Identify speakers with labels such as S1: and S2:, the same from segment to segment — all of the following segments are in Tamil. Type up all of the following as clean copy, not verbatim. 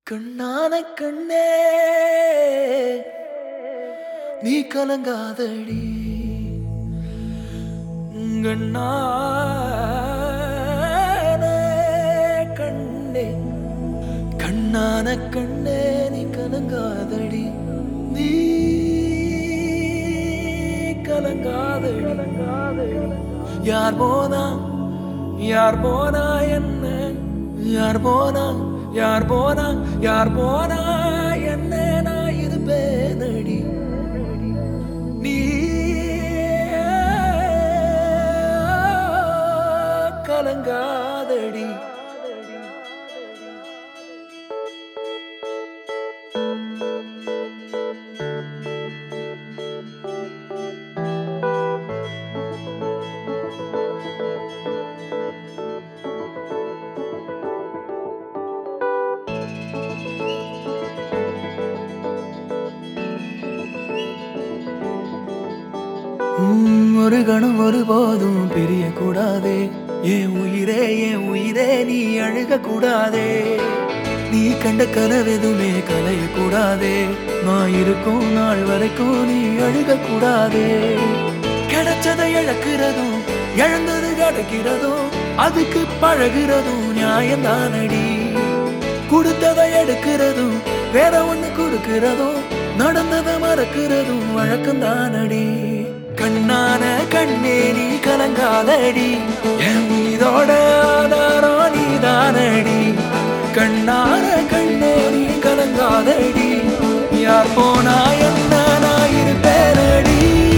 S1: கண்ணான கண்ணே நீ கலங்காதடி கண்ணான கண்ணே கண்ணான கண்ணே நீ கலங்காதடி நீ கலங்காதடி யார் போனா என்ன யார் போனா என்ன நான் இருப்பேனடி நீ கலங்காதடி ஒரு கணம் ஒருபோதும் பிரிய கூடாதே என் உயிரே நீ அழுக கூடாதே நீ கண்ட கனவெதுமே கலைய கூடாதே நான் இருக்கும் நாள் வரைக்கும் நீ அழுக கூடாதே கிடைச்சதை இழக்கிறதும் இழந்தது கிடைக்கிறதும் அதுக்கு பழகிறதும் நியாயம்தானடி கொடுத்ததை எடுக்கிறதும் வேற ஒண்ணு கொடுக்கிறதும் நடந்ததை மறக்கிறதும் வழக்கம்தானடி கண்ணான கண்ணே நீ கலங்காதடி என் உயிரோட ஆதாரம் நீதானடி கண்ணான கண்ணே நீ கலங்காதடி யார் போனா என்ன நான் இருப்பேனடி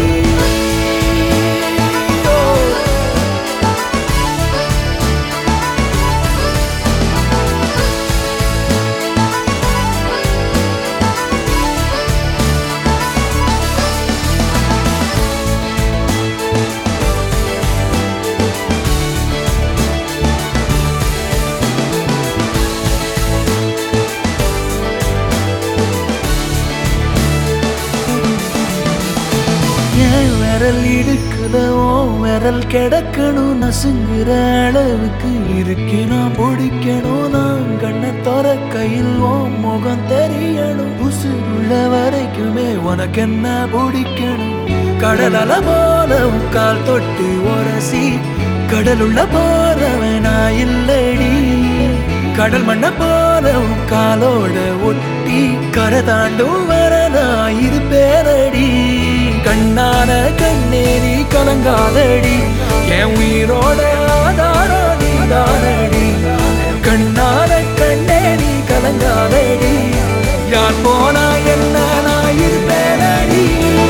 S1: விரல் இடுக்குதோ விரல் கிடக்கணும் நசுங்குற அளவுக்கு இருக்கு நான் பிடிக்கணும் நான் கண்ணை தோற கையில் ஓ முகம் தெரியணும் உசுருள்ள வரைக்குமே உனக்கு என்ன பிடிக்கணும் கடல் அல போல கால் தொட்டு உரசி கடலுள்ள போறவன் நான் இல்லடி கடல் மண்ண போல காலோட ஒட்டி கரை தாண்டும் வர நான் இருப்பேனடி கண்ணான கண்ணே நீ கலங்காதடி என் உயிரோட ஆதாரம் நீதானடி கண்ணான கண்ணே நீ கலங்காதடி யார் போனா என்ன நான் இருப்பேனடி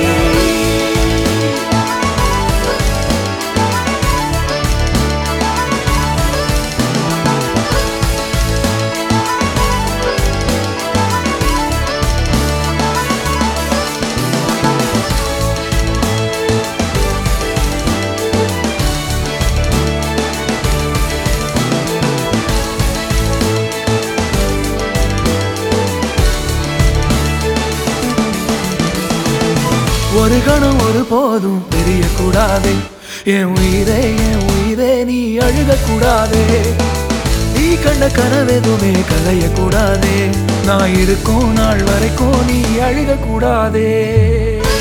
S1: ஒரு கணம் ஒரு போதும் தெரிய கூடாதே என் உயிரே நீ அழுக கூடாதே நீ கண்ட கனவெதுமே கலைய கூடாதே நான் இருக்கும் நாள் வரைக்கும் நீ அழுக கூடாதே